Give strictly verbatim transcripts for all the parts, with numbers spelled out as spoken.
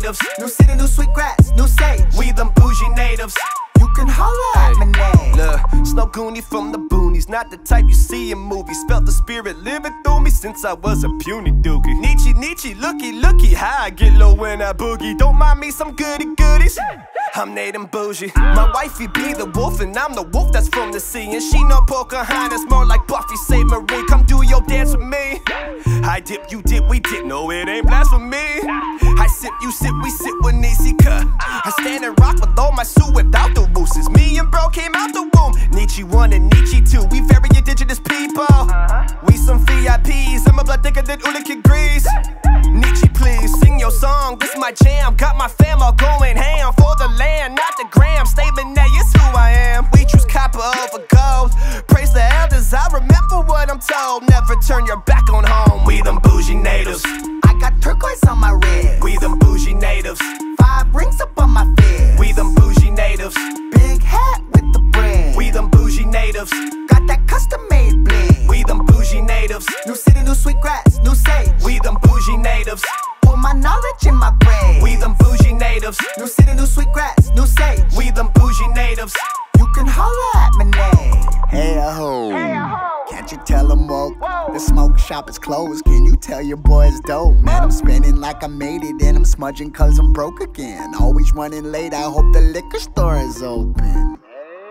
natives. New city, new sweet grass, new sage. We them bougie natives. You can holla at my name. Look, Snow Goonie from the boonies, not the type you see in movies. Felt the spirit living through me since I was a puny dookie. Nietzsche, Nietzsche, looky, looky, how I get low when I boogie. Don't mind me some goody goodies. I'm Nate and bougie. My wifey be the wolf and I'm the wolf that's from the sea. And she no Pocahontas, more like Buffy Sainte-Marie. Come do your dance with me. I dip, you dip, we dip. No, it ain't blasphemy. I sip, you sip, we sit with Nietzsche. I stand and rock with all my suit without the wooses. Me and bro came out the womb. Nietzsche one and Nietzsche two. We very indigenous people. We some V I Ps. I'm a blood thicker than Ulick Grease. Nietzsche, please sing your song. This my jam. Got my fam all going ham for the land, not the gram. Statement that is who I am. We choose copper over gold. Praise the elders. I remember what I'm told. Never turn your back on home. We them bougie natives. I got turquoise on my wrist. We them bougie natives. Five rings up on my fist. We them bougie natives. Big hat with the brand. We them bougie natives. Got that custom made bling. We them bougie natives. New city, new sweet grass, new sage. We them bougie natives. Put my knowledge in my brain. We them bougie natives. New city, new sweet grass, new sage. We them bougie natives. You can holla at my name. Hey ho, Hey, ho. can't you tell them woke? Whoa. The smoke shop is closed, can you tell your boys dope? Man, I'm spinning like I made it and I'm smudging cause I'm broke again. Always running late, I hope the liquor store is open.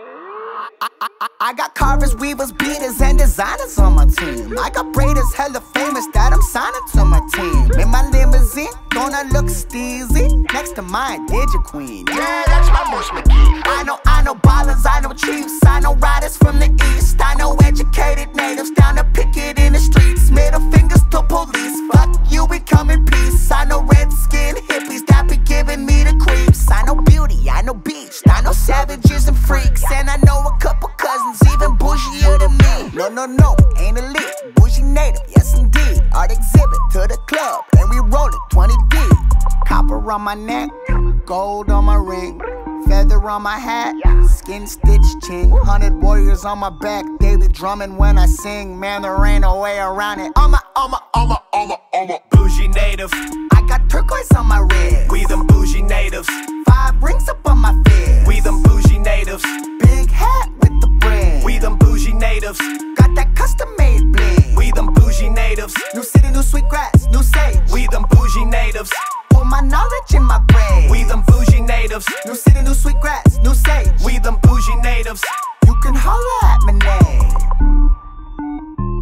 I, I, I- I got carvers, weavers, beaters, and designers on my team. I got braiders, hella famous that I'm signing to my team. In my limousine, gonna look steezy next to my Digi Queen. Yeah, that's my Bush McGee. I know, I know ballers, I know chiefs, I know riders from the east. I know educated natives down to picket in the streets. Middle fingers to police, fuck you, we come in peace. I know red skin hippies that be giving me the creeps. I know beauty, I know beach, I know savages and freaks. And I know a couple cousins even bougier than me. No, no, no, ain't elite, bougie native, yes indeed. Art exhibit to the club, and we roll it twenty deep. Copper on my neck, gold on my ring, feather on my hat, skin stitch chin. Hundred warriors on my back, they be drumming when I sing. Man, there ain't no way around it. I'm a, I'm a, I'm a, I'm a, I'm a Bougie native. I got turquoise on my wrist. We them bougie natives. Five rings up on my fist. We them bougie natives. Big hat with the brand. We them bougie natives. Got that custom made bling. We them bougie natives. New city, new sweet grass, new sage. We them bougie natives. Put my knowledge in my brain. We them bougie natives. New city, new sweet grass, new sage. We them bougie natives. You can holla at my name.